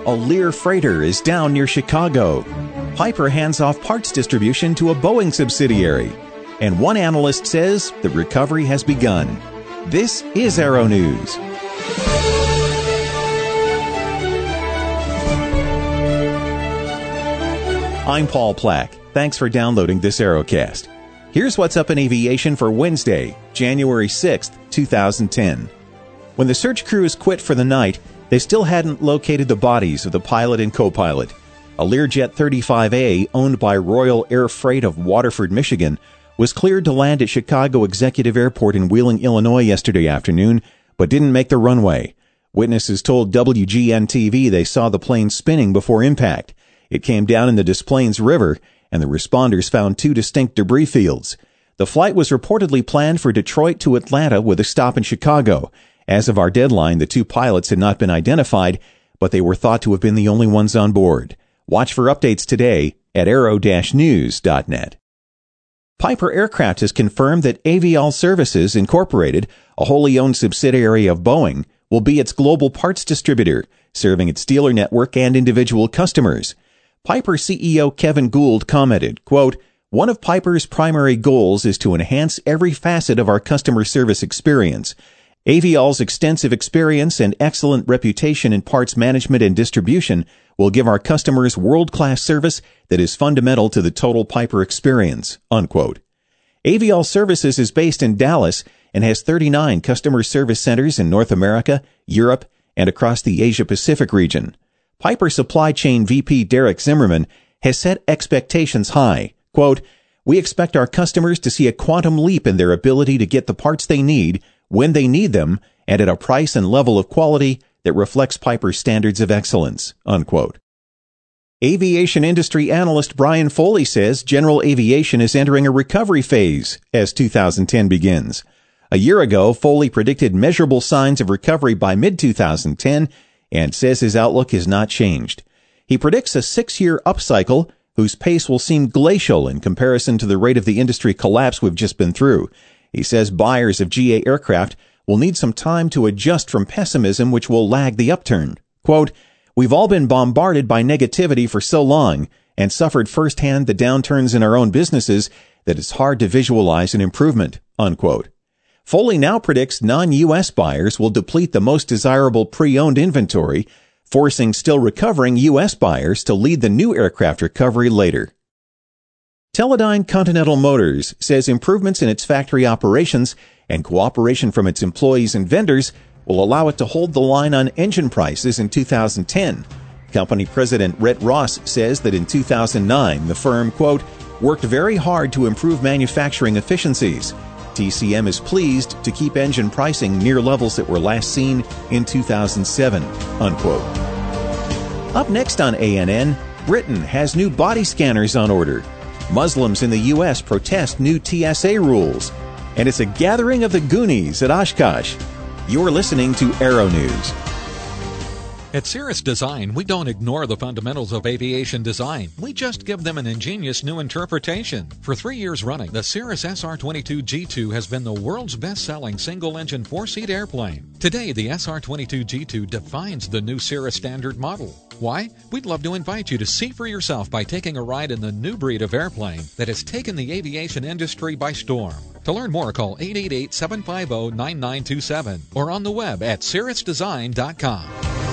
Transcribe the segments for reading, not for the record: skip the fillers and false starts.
A Lear freighter is down near Chicago. Piper hands off parts distribution to a Boeing subsidiary. And one analyst says the recovery has begun. This is Aero News. I'm Paul Plack. Thanks for downloading this Aerocast. Here's what's up in aviation for Wednesday, January 6th, 2010. When the search crews quit for the night, they still hadn't located the bodies of the pilot and co-pilot. A Learjet 35A, owned by Royal Air Freight of Waterford, Michigan, was cleared to land at Chicago Executive Airport in Wheeling, Illinois yesterday afternoon, but didn't make the runway. Witnesses told WGN-TV they saw the plane spinning before impact. It came down in the Des Plaines River, and the responders found two distinct debris fields. The flight was reportedly planned for Detroit to Atlanta with a stop in Chicago. As of our deadline, the two pilots had not been identified, but they were thought to have been the only ones on board. Watch for updates today at aero-news.net. Piper Aircraft has confirmed that Aviall Services, Incorporated, a wholly owned subsidiary of Boeing, will be its global parts distributor, serving its dealer network and individual customers. Piper CEO Kevin Gould commented, quote, "One of Piper's primary goals is to enhance every facet of our customer service experience. Aviall's extensive experience and excellent reputation in parts management and distribution will give our customers world-class service that is fundamental to the total Piper experience," unquote. Aviall Services is based in Dallas and has 39 customer service centers in North America, Europe, and across the Asia-Pacific region. Piper Supply Chain VP Derek Zimmerman has set expectations high. Quote, "We expect our customers to see a quantum leap in their ability to get the parts they need when they need them and at a price and level of quality that reflects Piper's standards of excellence," unquote. Aviation industry analyst Brian Foley says general aviation is entering a recovery phase as 2010 begins. A year ago, Foley predicted measurable signs of recovery by mid-2010 and says his outlook has not changed. He predicts a 6-year upcycle whose pace will seem glacial in comparison to the rate of the industry collapse we've just been through. He says buyers of GA aircraft will need some time to adjust from pessimism which will lag the upturn. Quote, "We've all been bombarded by negativity for so long and suffered firsthand the downturns in our own businesses that it's hard to visualize an improvement," unquote. Foley now predicts non-U.S. buyers will deplete the most desirable pre-owned inventory, forcing still recovering U.S. buyers to lead the new aircraft recovery later. Teledyne Continental Motors says improvements in its factory operations and cooperation from its employees and vendors will allow it to hold the line on engine prices in 2010. Company President Rhett Ross says that in 2009, the firm, quote, "worked very hard to improve manufacturing efficiencies. TCM is pleased to keep engine pricing near levels that were last seen in 2007, unquote. Up next on ANN, Britain has new body scanners on order. Muslims in the U.S. protest new TSA rules. And it's a gathering of the Goonies at Oshkosh. You're listening to Aero News. At Cirrus Design, we don't ignore the fundamentals of aviation design. We just give them an ingenious new interpretation. For 3 years running, the Cirrus SR-22G2 has been the world's best-selling single-engine 4-seat airplane. Today, the SR-22G2 defines the new Cirrus standard model. Why? We'd love to invite you to see for yourself by taking a ride in the new breed of airplane that has taken the aviation industry by storm. To learn more, call 888-750-9927 or on the web at cirrusdesign.com.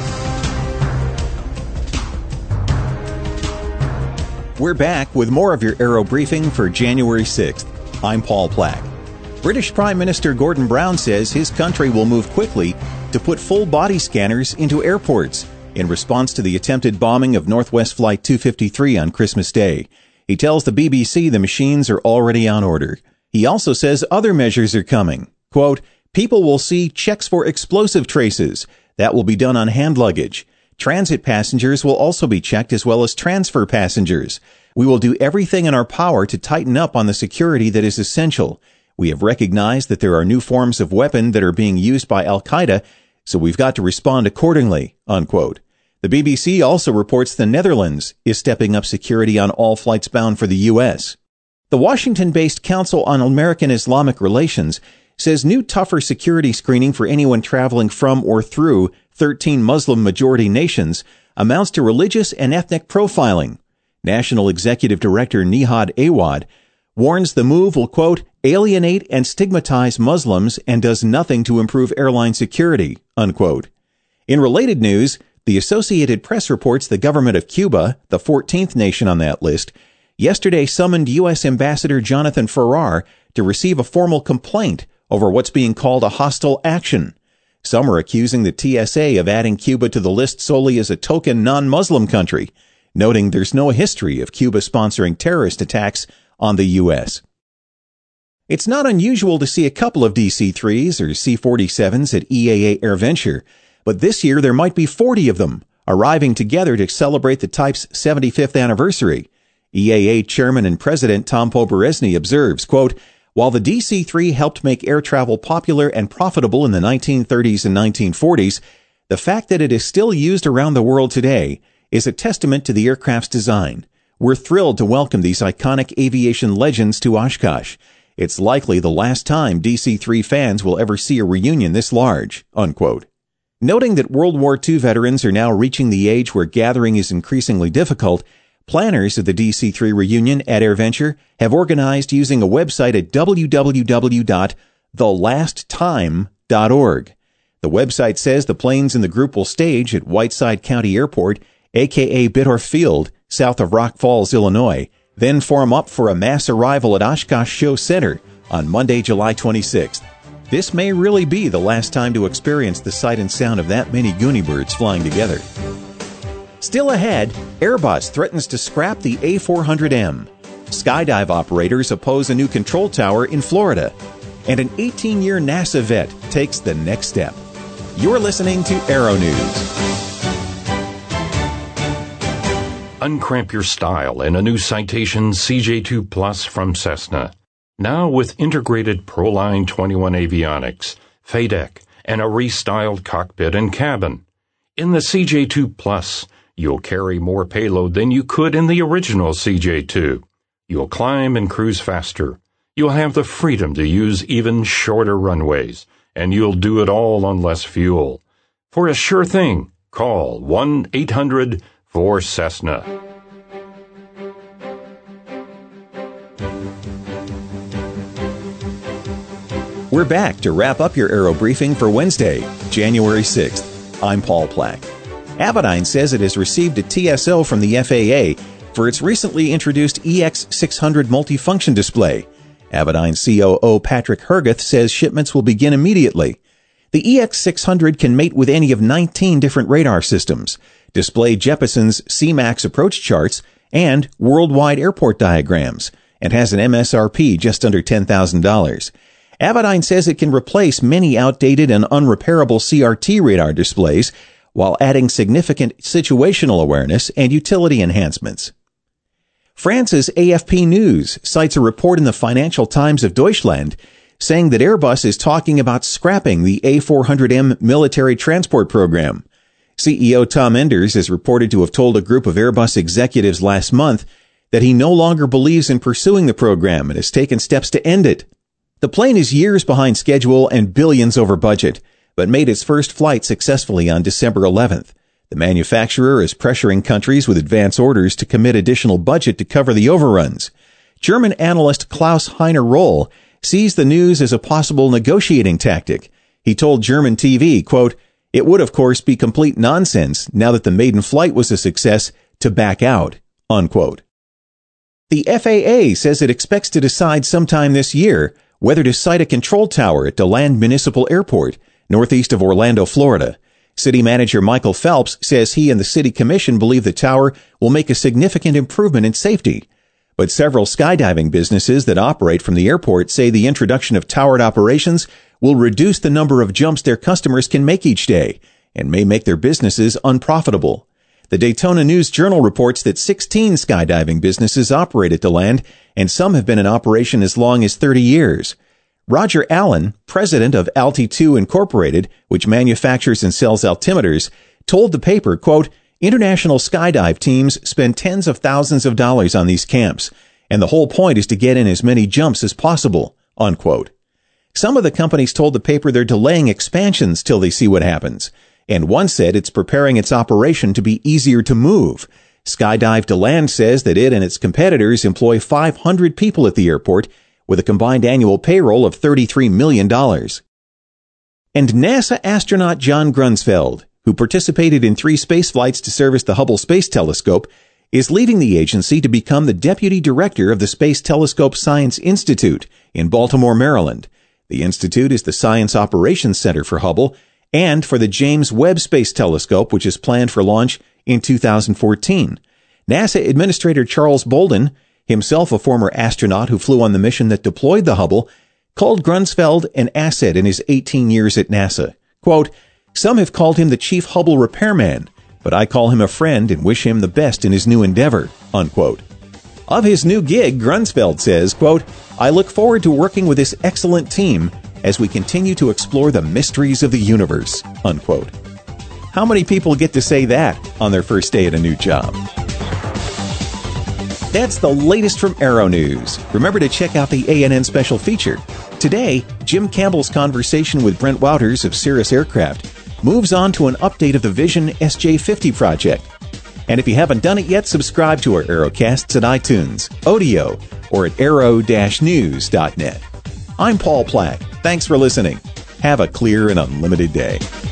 We're back with more of your Aero Briefing for January 6th. I'm Paul Plack. British Prime Minister Gordon Brown says his country will move quickly to put full body scanners into airports in response to the attempted bombing of Northwest Flight 253 on Christmas Day. He tells the BBC the machines are already on order. He also says other measures are coming. Quote, "People will see checks for explosive traces. That will be done on hand luggage. Transit passengers will also be checked as well as transfer passengers. We will do everything in our power to tighten up on the security that is essential. We have recognized that there are new forms of weapon that are being used by Al-Qaeda, so we've got to respond accordingly," unquote. The BBC also reports the Netherlands is stepping up security on all flights bound for the U.S. The Washington-based Council on American Islamic Relations says new tougher security screening for anyone traveling from or through 13 Muslim-majority nations amounts to religious and ethnic profiling. National Executive Director Nihad Awad warns the move will, quote, alienate and stigmatize Muslims and does nothing to improve airline security, unquote. In related news, the Associated Press reports the government of Cuba, the 14th nation on that list, yesterday summoned U.S. Ambassador Jonathan Ferrar to receive a formal complaint over what's being called a hostile action. Some are accusing the TSA of adding Cuba to the list solely as a token non-Muslim country, noting there's no history of Cuba sponsoring terrorist attacks on the U.S. It's not unusual to see a couple of DC-3s or C-47s at EAA AirVenture, but this year there might be 40 of them, arriving together to celebrate the type's 75th anniversary. EAA Chairman and President Tom Poberezny observes, quote, while the DC-3 helped make air travel popular and profitable in the 1930s and 1940s, the fact that it is still used around the world today is a testament to the aircraft's design. We're thrilled to welcome these iconic aviation legends to Oshkosh. It's likely the last time DC-3 fans will ever see a reunion this large, unquote. Noting that World War II veterans are now reaching the age where gathering is increasingly difficult, planners of the DC-3 reunion at AirVenture have organized using a website at www.thelasttime.org. The website says the planes in the group will stage at Whiteside County Airport, a.k.a. Biddorf Field, south of Rock Falls, Illinois, then form up for a mass arrival at Oshkosh Show Center on Monday, July 26th. This may really be the last time to experience the sight and sound of that many Goonie birds flying together. Still ahead, Airbus threatens to scrap the A400M. Skydive operators oppose a new control tower in Florida. And an 18-year NASA vet takes the next step. You're listening to Aero News. Uncramp your style in a new Citation CJ2 Plus from Cessna. Now with integrated Proline 21 avionics, FADEC, and a restyled cockpit and cabin. In the CJ2 Plus, you'll carry more payload than you could in the original CJ2. You'll climb and cruise faster. You'll have the freedom to use even shorter runways, and you'll do it all on less fuel. For a sure thing, call 1-800-4Cessna. We're back to wrap up your Aero Briefing for Wednesday, January 6th. I'm Paul Plack. Avidyne says it has received a TSO from the FAA for its recently introduced EX600 multifunction display. Avidyne COO Patrick Herguth says shipments will begin immediately. The EX600 can mate with any of 19 different radar systems, display Jeppeson's CMAX approach charts, and worldwide airport diagrams, and has an MSRP just under $10,000. Avidyne says it can replace many outdated and unrepairable CRT radar displays while adding significant situational awareness and utility enhancements. France's AFP News cites a report in the Financial Times of Deutschland saying that Airbus is talking about scrapping the A400M military transport program. CEO Tom Enders is reported to have told a group of Airbus executives last month that he no longer believes in pursuing the program and has taken steps to end it. The plane is years behind schedule and billions over budget, but made its first flight successfully on December 11th. The manufacturer is pressuring countries with advance orders to commit additional budget to cover the overruns. German analyst Klaus Heiner Roll sees the news as a possible negotiating tactic. He told German TV, quote, it would of course be complete nonsense now that the maiden flight was a success to back out, unquote. The FAA says it expects to decide sometime this year whether to site a control tower at DeLand Municipal Airport, northeast of Orlando, Florida. City manager Michael Phelps says he and the city commission believe the tower will make a significant improvement in safety. But several skydiving businesses that operate from the airport say the introduction of towered operations will reduce the number of jumps their customers can make each day and may make their businesses unprofitable. The Daytona News Journal reports that 16 skydiving businesses operate at DeLand, and some have been in operation as long as 30 years. Roger Allen, president of Alti2 Incorporated, which manufactures and sells altimeters, told the paper, quote, international skydive teams spend tens of thousands of dollars on these camps, and the whole point is to get in as many jumps as possible, unquote. Some of the companies told the paper they're delaying expansions till they see what happens. and one said it's preparing its operation to be easier to move. Skydive to Land says that it and its competitors employ 500 people at the airport with a combined annual payroll of $33 million. And NASA astronaut John Grunsfeld, who participated in 3 space flights to service the Hubble Space Telescope, is leaving the agency to become the deputy director of the Space Telescope Science Institute in Baltimore, Maryland. The institute is the Science Operations Center for Hubble and for the James Webb Space Telescope, which is planned for launch in 2014. NASA Administrator Charles Bolden, himself a former astronaut who flew on the mission that deployed the Hubble, called Grunsfeld an asset in his 18 years at NASA. Quote, "Some have called him the chief Hubble repairman, but I call him a friend and wish him the best in his new endeavor." Unquote. Of his new gig, Grunsfeld says, quote, "I look forward to working with this excellent team as we continue to explore the mysteries of the universe." Unquote. How many people get to say that on their first day at a new job? That's the latest from Aero News. Remember to check out the ANN special feature. Today, Jim Campbell's conversation with Brent Wouters of Cirrus Aircraft moves on to an update of the Vision SJ50 project. And if you haven't done it yet, subscribe to our Aerocasts at iTunes, Odeo, or at aero-news.net. I'm Paul Plack. Thanks for listening. Have a clear and unlimited day.